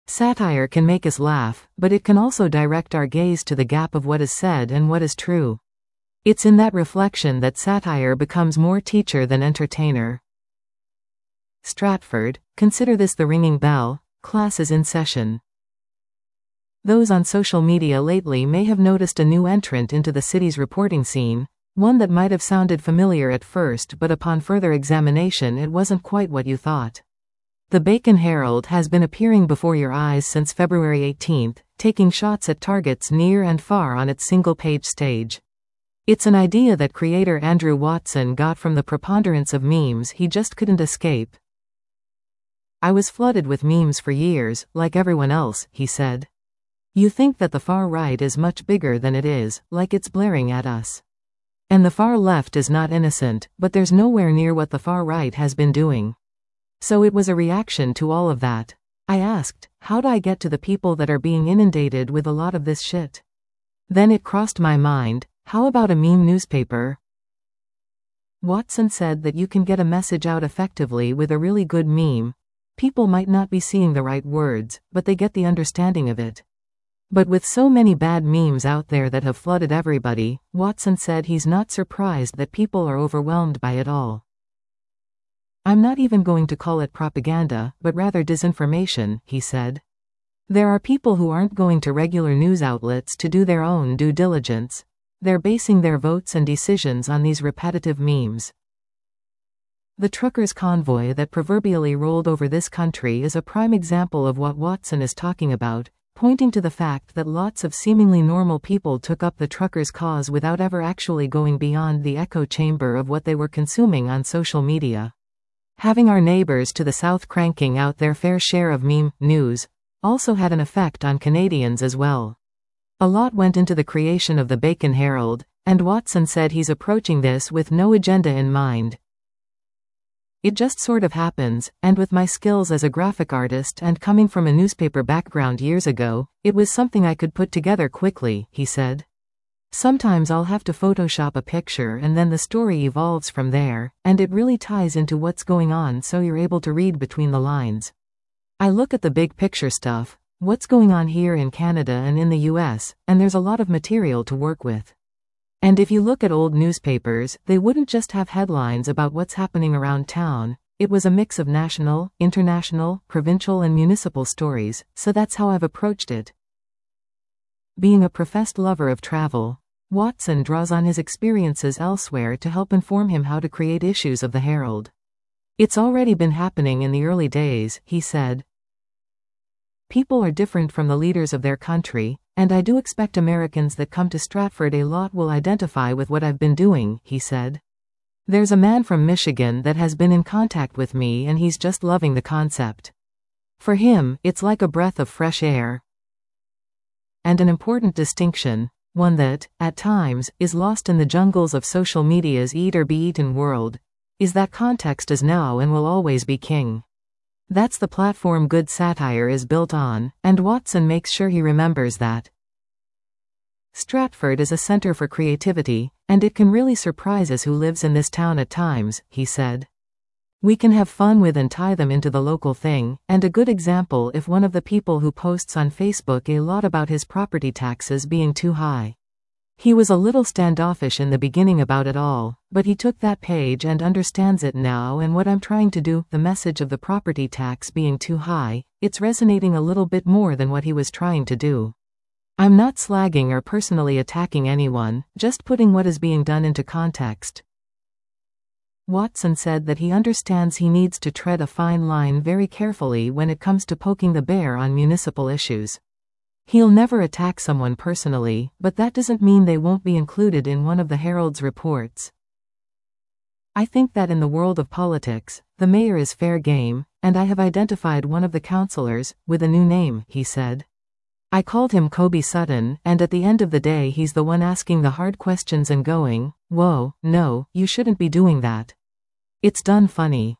Satire can make us laugh, but it can also direct our gaze to the gap of what is said and what is true. It's in that reflection that satire becomes more teacher than entertainer. Stratford, consider this the ringing bell, class is in session. Those on social media lately may have noticed a new entrant into the city's reporting scene, one that might have sounded familiar at first but upon further examination it wasn't quite what you thought. The Bacon Herald has been appearing before your eyes since February 18, taking shots at targets near and far on its single-page stage. It's an idea that creator Andrew Watson got from the preponderance of memes he just couldn't escape. I was flooded with memes for years, like everyone else, he said. You think that the far right is much bigger than it is, like it's blaring at us. And the far left is not innocent, but there's nowhere near what the far right has been doing. So it was a reaction to all of that. I asked, how do I get to the people that are being inundated with a lot of this shit? Then it crossed my mind, how about a meme newspaper? Watson said that you can get a message out effectively with a really good meme. People might not be seeing the right words, but they get the understanding of it. But with so many bad memes out there that have flooded everybody, Watson said he's not surprised that people are overwhelmed by it all. I'm not even going to call it propaganda, but rather disinformation, he said. There are people who aren't going to regular news outlets to do their own due diligence. They're basing their votes and decisions on these repetitive memes. The truckers' convoy that proverbially rolled over this country is a prime example of what Watson is talking about, pointing to the fact that lots of seemingly normal people took up the truckers' cause without ever actually going beyond the echo chamber of what they were consuming on social media. Having our neighbors to the south cranking out their fair share of meme news also had an effect on Canadians as well. A lot went into the creation of the Bacon Herald, and Watson said he's approaching this with no agenda in mind. It just sort of happens, and with my skills as a graphic artist and coming from a newspaper background years ago, it was something I could put together quickly, he said. Sometimes I'll have to Photoshop a picture and then the story evolves from there, and it really ties into what's going on so you're able to read between the lines. I look at the big picture stuff, what's going on here in Canada and in the US, and there's a lot of material to work with. And if you look at old newspapers, they wouldn't just have headlines about what's happening around town, it was a mix of national, international, provincial and municipal stories, so that's how I've approached it. Being a professed lover of travel, Watson draws on his experiences elsewhere to help inform him how to create issues of the Herald. It's already been happening in the early days, he said. People are different from the leaders of their country, and I do expect Americans that come to Stratford a lot will identify with what I've been doing, he said. There's a man from Michigan that has been in contact with me and he's just loving the concept. For him, it's like a breath of fresh air. And an important distinction, one that, at times, is lost in the jungles of social media's eat or be eaten world, is that context is now and will always be king. That's the platform good satire is built on, and Watson makes sure he remembers that. Stratford is a center for creativity, and it can really surprise us who lives in this town at times, he said. We can have fun with and tie them into the local thing, and a good example if one of the people who posts on Facebook a lot about his property taxes being too high. He was a little standoffish in the beginning about it all, but he took that page and understands it now and what I'm trying to do, the message of the property tax being too high, it's resonating a little bit more than what he was trying to do. I'm not slagging or personally attacking anyone, just putting what is being done into context. Watson said that he understands he needs to tread a fine line very carefully when it comes to poking the bear on municipal issues. He'll never attack someone personally, but that doesn't mean they won't be included in one of the Herald's reports. I think that in the world of politics, the mayor is fair game, and I have identified one of the councillors, with a new name, he said. I called him Kobe Sutton, and at the end of the day he's the one asking the hard questions and going, whoa, no, you shouldn't be doing that. It's done funny.